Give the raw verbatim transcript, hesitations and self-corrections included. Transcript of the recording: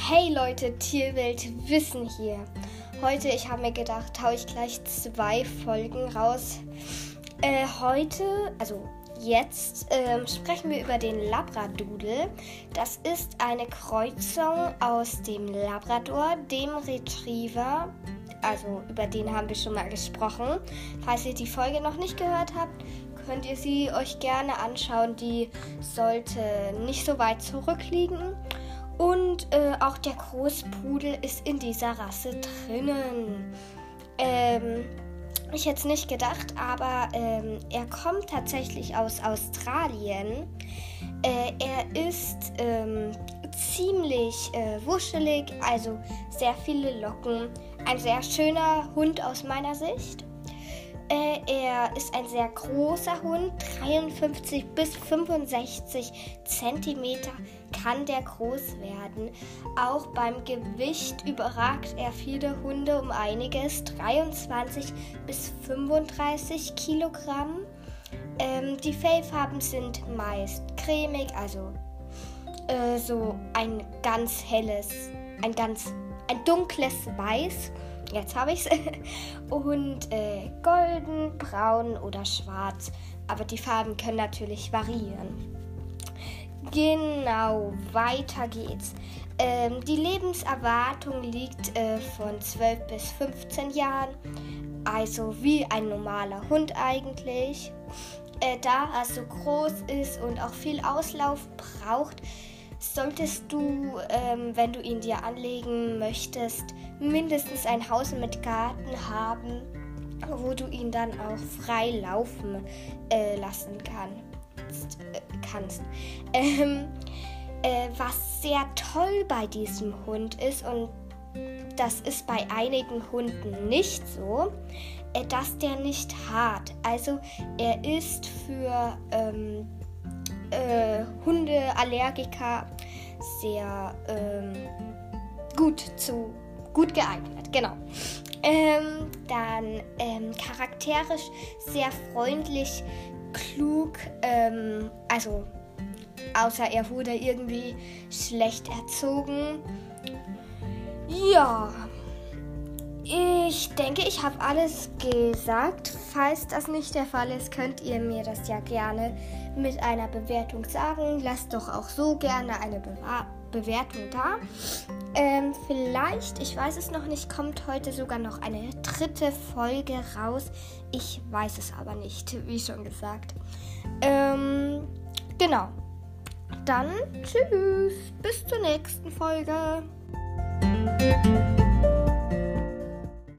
Hey Leute, Tierwelt Wissen hier. Heute, ich habe mir gedacht, haue ich gleich zwei Folgen raus. Äh, heute, also jetzt, ähm, sprechen wir über den Labradoodle. Das ist eine Kreuzung aus dem Labrador, dem Retriever. Also über den haben wir schon mal gesprochen. Falls ihr die Folge noch nicht gehört habt, könnt ihr sie euch gerne anschauen. Die sollte nicht so weit zurückliegen. Und äh, auch der Großpudel ist in dieser Rasse drinnen. Ähm, ich hätte es nicht gedacht, aber ähm, er kommt tatsächlich aus Australien. Äh, er ist ähm, ziemlich äh, wuschelig, also sehr viele Locken. Ein sehr schöner Hund aus meiner Sicht. Äh, er ist ein sehr großer Hund, dreiundfünfzig bis fünfundsechzig Zentimeter kann der groß werden. Auch beim Gewicht überragt er viele Hunde um einiges, dreiundzwanzig bis fünfunddreißig Kilogramm. Ähm, die Fellfarben sind meist cremig, also äh, so ein ganz helles, ein ganz, ein dunkles Weiß. Jetzt habe ich es. Und äh, golden, braun oder schwarz. Aber die Farben können natürlich variieren. Genau, weiter geht's. Ähm, die Lebenserwartung liegt äh, von zwölf bis fünfzehn Jahren. Also wie ein normaler Hund eigentlich. Äh, da er so groß ist und auch viel Auslauf braucht, solltest du, ähm, wenn du ihn dir anlegen möchtest, mindestens ein Haus mit Garten haben, wo du ihn dann auch frei laufen äh, lassen kannst. Äh, kannst. Ähm, äh, was sehr toll bei diesem Hund ist, und das ist bei einigen Hunden nicht so, äh, dass der nicht hart. Also er ist für ähm, Äh, Hundeallergiker sehr ähm, gut zu gut geeignet, genau. Ähm, dann ähm, charakterisch sehr freundlich, klug, ähm, also außer er wurde irgendwie schlecht erzogen. Ja, ich denke, ich habe alles gesagt. Falls das nicht der Fall ist, könnt ihr mir das ja gerne mit einer Bewertung sagen. Lasst doch auch so gerne eine Bewa- Bewertung da. Ähm, vielleicht, ich weiß es noch nicht, kommt heute sogar noch eine dritte Folge raus. Ich weiß es aber nicht, wie schon gesagt. Ähm, genau. Dann tschüss, bis zur nächsten Folge.